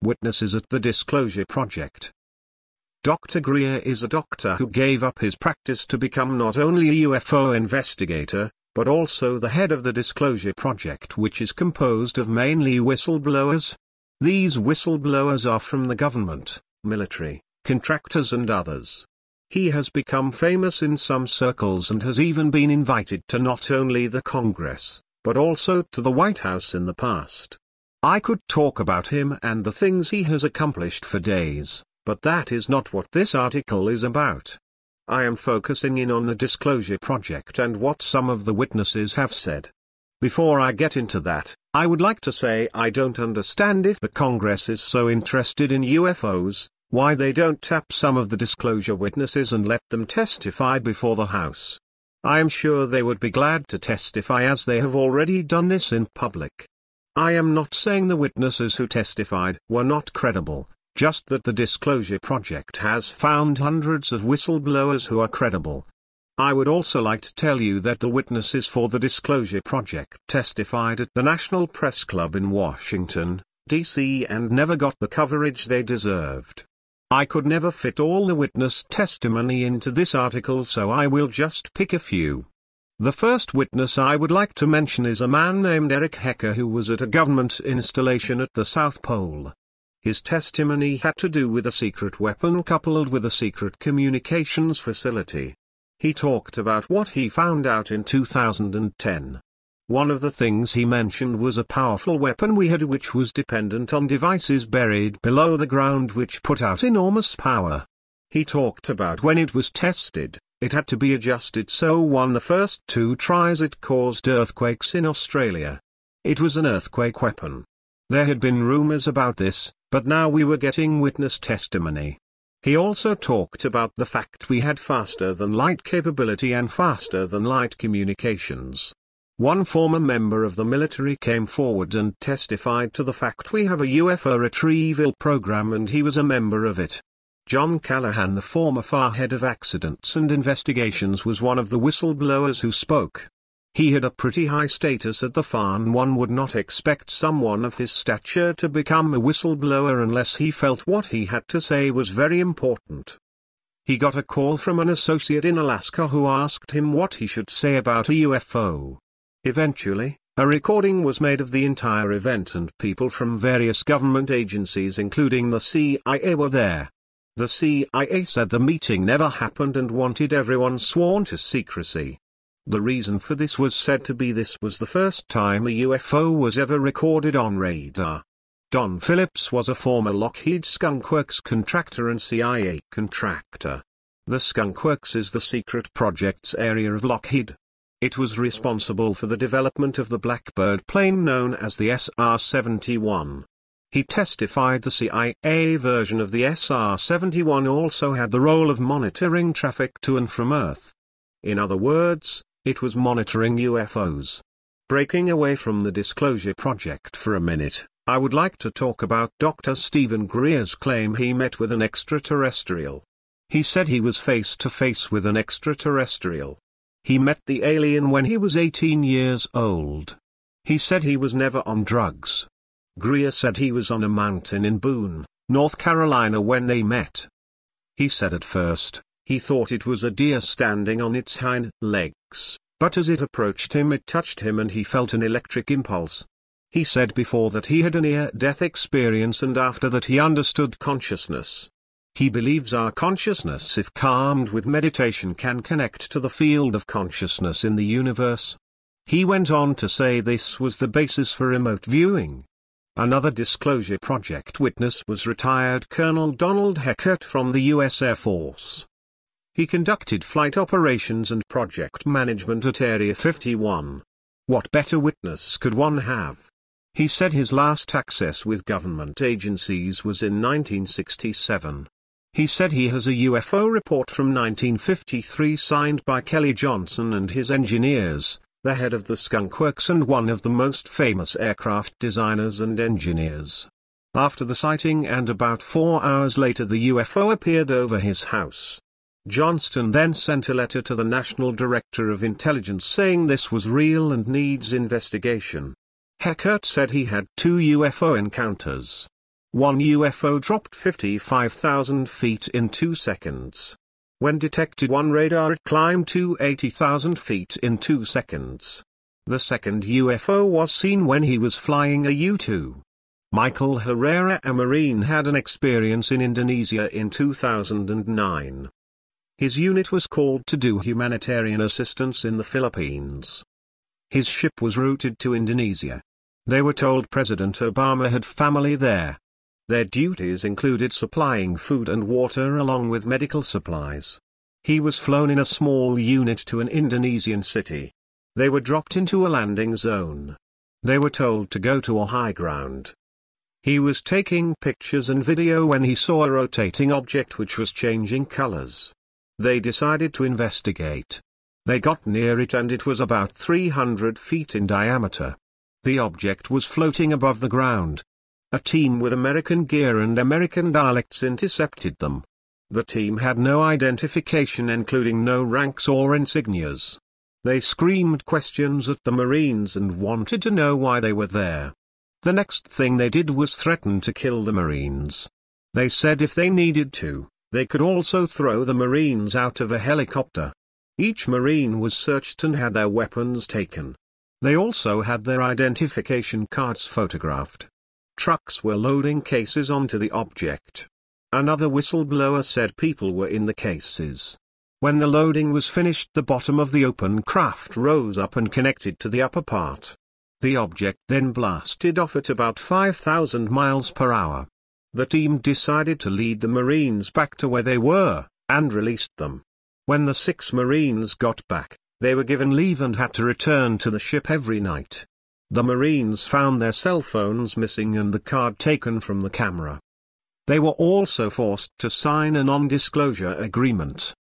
Witnesses at the Disclosure Project. Dr. Greer is a doctor who gave up his practice to become not only a UFO investigator, but also the head of the Disclosure Project, which is composed of mainly whistleblowers. These whistleblowers are from the government, military, contractors and others. He has become famous in some circles and has even been invited to not only the Congress, but also to the White House in the past. I could talk about him and the things he has accomplished for days, but that is not what this article is about. I am focusing in on the Disclosure Project and what some of the witnesses have said. Before I get into that, I would like to say I don't understand if the Congress is so interested in UFOs, why they don't tap some of the disclosure witnesses and let them testify before the House. I am sure they would be glad to testify as they have already done this in public. I am not saying the witnesses who testified were not credible, just that the Disclosure Project has found hundreds of whistleblowers who are credible. I would also like to tell you that the witnesses for the Disclosure Project testified at the National Press Club in Washington, D.C. and never got the coverage they deserved. I could never fit all the witness testimony into this article, so I will just pick a few. The first witness I would like to mention is a man named Eric Hecker who was at a government installation at the South Pole. His testimony had to do with a secret weapon coupled with a secret communications facility. He talked about what he found out in 2010. One of the things he mentioned was a powerful weapon we had which was dependent on devices buried below the ground which put out enormous power. He talked about when it was tested, it had to be adjusted so on the first 2 tries it caused earthquakes in Australia. It was an earthquake weapon. There had been rumors about this, but now we were getting witness testimony. He also talked about the fact we had faster than light capability and faster than light communications. One former member of the military came forward and testified to the fact we have a UFO retrieval program and he was a member of it. John Callahan, the former FAR head of accidents and investigations, was one of the whistleblowers who spoke. He had a pretty high status at the FAR and one would not expect someone of his stature to become a whistleblower unless he felt what he had to say was very important. He got a call from an associate in Alaska who asked him what he should say about a UFO. Eventually, a recording was made of the entire event and people from various government agencies including the CIA were there. The CIA said the meeting never happened and wanted everyone sworn to secrecy. The reason for this was said to be this was the first time a UFO was ever recorded on radar. Don Phillips was a former Lockheed Skunk Works contractor and CIA contractor. The Skunk Works is the secret projects area of Lockheed. It was responsible for the development of the Blackbird plane known as the SR-71. He testified the CIA version of the SR-71 also had the role of monitoring traffic to and from Earth. In other words, it was monitoring UFOs. Breaking away from the Disclosure Project for a minute, I would like to talk about Dr. Stephen Greer's claim he met with an extraterrestrial. He said he was face to face with an extraterrestrial. He met the alien when he was 18 years old. He said he was never on drugs. Greer said he was on a mountain in Boone, North Carolina when they met. He said at first, he thought it was a deer standing on its hind legs, but as it approached him it touched him and he felt an electric impulse. He said before that he had a near-death experience and after that he understood consciousness. He believes our consciousness, if calmed with meditation, can connect to the field of consciousness in the universe. He went on to say this was the basis for remote viewing. Another Disclosure Project witness was retired Colonel Donald Heckert from the U.S. Air Force. He conducted flight operations and project management at Area 51. What better witness could one have? He said his last access with government agencies was in 1967. He said he has a UFO report from 1953 signed by Kelly Johnson and his engineers, the head of the Skunk Works and one of the most famous aircraft designers and engineers. After the sighting and about 4 hours later the UFO appeared over his house. Johnston then sent a letter to the National Director of Intelligence saying this was real and needs investigation. Heckert said he had 2 UFO encounters. One UFO dropped 55,000 feet in 2 seconds. When detected on radar, it climbed to 80,000 feet in 2 seconds. The second UFO was seen when he was flying a U-2. Michael Herrera, a Marine, had an experience in Indonesia in 2009. His unit was called to do humanitarian assistance in the Philippines. His ship was routed to Indonesia. They were told President Obama had family there. Their duties included supplying food and water along with medical supplies. He was flown in a small unit to an Indonesian city. They were dropped into a landing zone. They were told to go to a high ground. He was taking pictures and video when he saw a rotating object which was changing colors. They decided to investigate. They got near it and it was about 300 feet in diameter. The object was floating above the ground. A team with American gear and American dialects intercepted them. The team had no identification, including no ranks or insignias. They screamed questions at the Marines and wanted to know why they were there. The next thing they did was threaten to kill the Marines. They said if they needed to, they could also throw the Marines out of a helicopter. Each Marine was searched and had their weapons taken. They also had their identification cards photographed. Trucks were loading cases onto the object. Another whistleblower said people were in the cases. When the loading was finished, the bottom of the open craft rose up and connected to the upper part. The object then blasted off at about 5,000 miles per hour. The team decided to lead the Marines back to where they were, and released them. When the 6 Marines got back, they were given leave and had to return to the ship every night. The Marines found their cell phones missing and the card taken from the camera. They were also forced to sign a non-disclosure agreement.